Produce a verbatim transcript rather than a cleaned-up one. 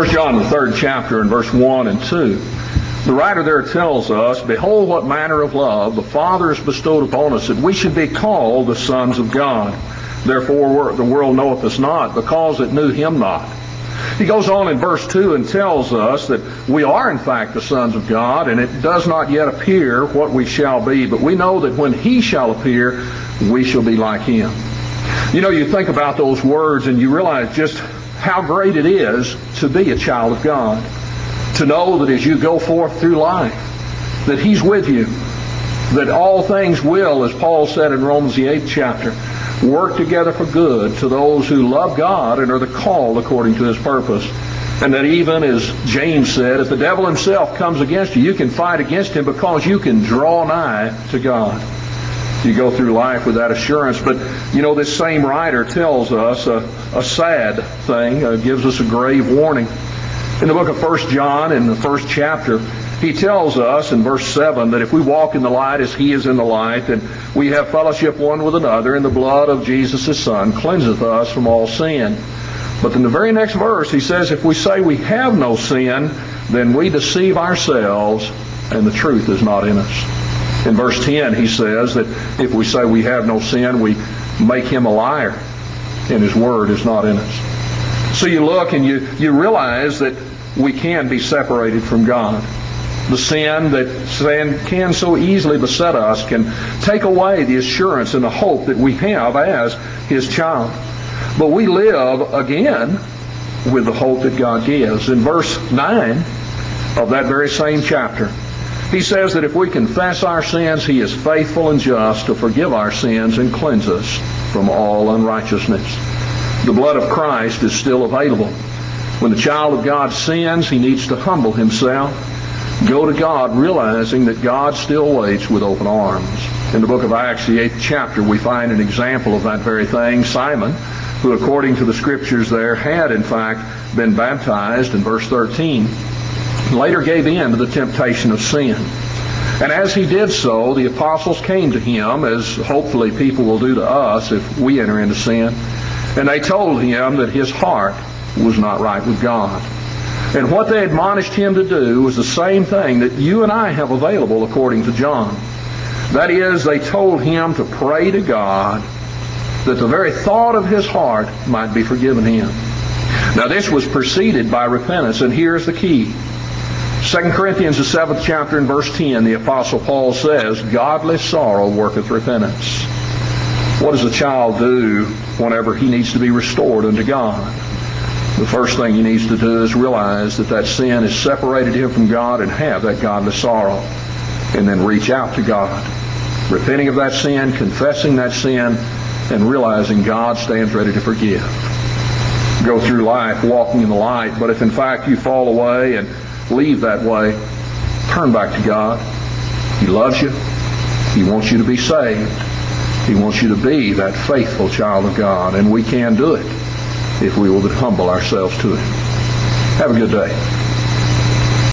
First John, the third chapter, in verse one and two, the writer there tells us, "Behold, what manner of love the Father has bestowed upon us, that we should be called the sons of God. Therefore the world knoweth us not, because it knew him not." He goes on in verse two and tells us that we are in fact the sons of God, and it does not yet appear what we shall be, but we know that when he shall appear, we shall be like him. You know, you think about those words and you realize just how great it is to be a child of God. To know that as you go forth through life, that he's with you. That all things will, as Paul said in Romans the eighth chapter, work together for good to those who love God and are the called according to his purpose. And that even as James said, if the devil himself comes against you, you can fight against him because you can draw nigh to God. You go through life with that assurance. But, you know, this same writer tells us a, a sad thing, uh, gives us a grave warning. In the book of First John, in the first chapter, he tells us in verse seven that if we walk in the light as he is in the light, then we have fellowship one with another, and the blood of Jesus his Son cleanseth us from all sin. But in the very next verse, he says, if we say we have no sin, then we deceive ourselves, and the truth is not in us. In verse ten, he says that if we say we have no sin, we make him a liar, and his word is not in us. So you look and you, you realize that we can be separated from God. The sin that sin can so easily beset us can take away the assurance and the hope that we have as his child. But we live again with the hope that God gives. In verse nine of that very same chapter, he says that if we confess our sins, he is faithful and just to forgive our sins and cleanse us from all unrighteousness. The blood of Christ is still available. When the child of God sins, he needs to humble himself, go to God realizing that God still waits with open arms. In the book of Acts, the eighth chapter, we find an example of that very thing. Simon, who according to the scriptures there had in fact been baptized in verse thirteen, later gave in to the temptation of sin. And as he did so, the apostles came to him, as hopefully people will do to us if we enter into sin, and they told him that his heart was not right with God. And what they admonished him to do was the same thing that you and I have available according to John. That is, they told him to pray to God that the very thought of his heart might be forgiven him. Now this was preceded by repentance, and here's the key. Second Corinthians, the seventh chapter, and verse ten, the Apostle Paul says, "Godly sorrow worketh repentance." What does a child do whenever he needs to be restored unto God? The first thing he needs to do is realize that that sin has separated him from God and have that godly sorrow. And then reach out to God, repenting of that sin, confessing that sin, and realizing God stands ready to forgive. Go through life walking in the light, but if in fact you fall away and leave that way, turn back to God. He loves you. He wants you to be saved. He wants you to be that faithful child of God, and we can do it if we will but humble ourselves to him. Have a good day.